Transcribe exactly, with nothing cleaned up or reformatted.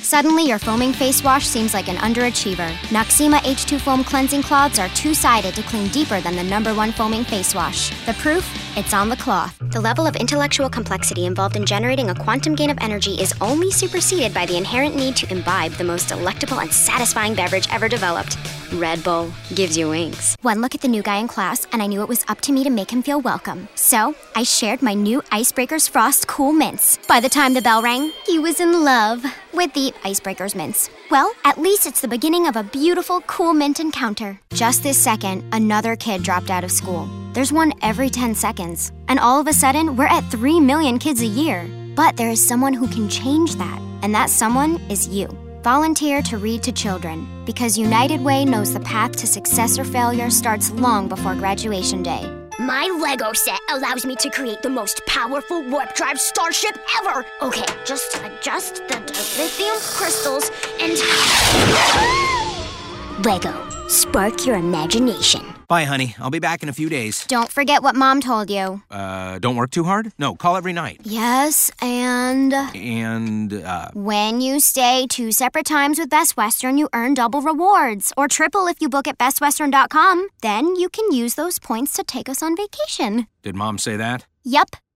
Suddenly, your foaming face wash seems like an underachiever. Noxzema H two Foam Cleansing Cloths are two-sided to clean deeper than the number one foaming face wash. The proof? It's on the cloth. The level of intellectual complexity involved in generating a quantum gain of energy is only superseded by the inherent need to imbibe the most delectable and satisfying beverage ever developed. Red Bull gives you wings. One look at the new guy in class, and I knew it was up to me to make him feel welcome. So, I shared my new Icebreakers Frost Cool Mints. By the time the bell rang, he was in love with the Icebreakers Mints. Well, at least it's the beginning of a beautiful, cool mint encounter. Just this second, another kid dropped out of school. There's one every ten seconds. And all of a sudden, we're at three million kids a year. But there is someone who can change that. And that someone is you. Volunteer to read to children, because United Way knows the path to success or failure starts long before graduation day. My Lego set allows me to create the most powerful warp drive starship ever! Okay, just adjust the dilithium crystals and... Lego, spark your imagination. Bye, honey. I'll be back in a few days. Don't forget what Mom told you. Uh, don't work too hard? No, call every night. Yes, and... And, uh... when you stay two separate times with Best Western, you earn double rewards. Or triple if you book at best western dot com. Then you can use those points to take us on vacation. Did Mom say that? Yup.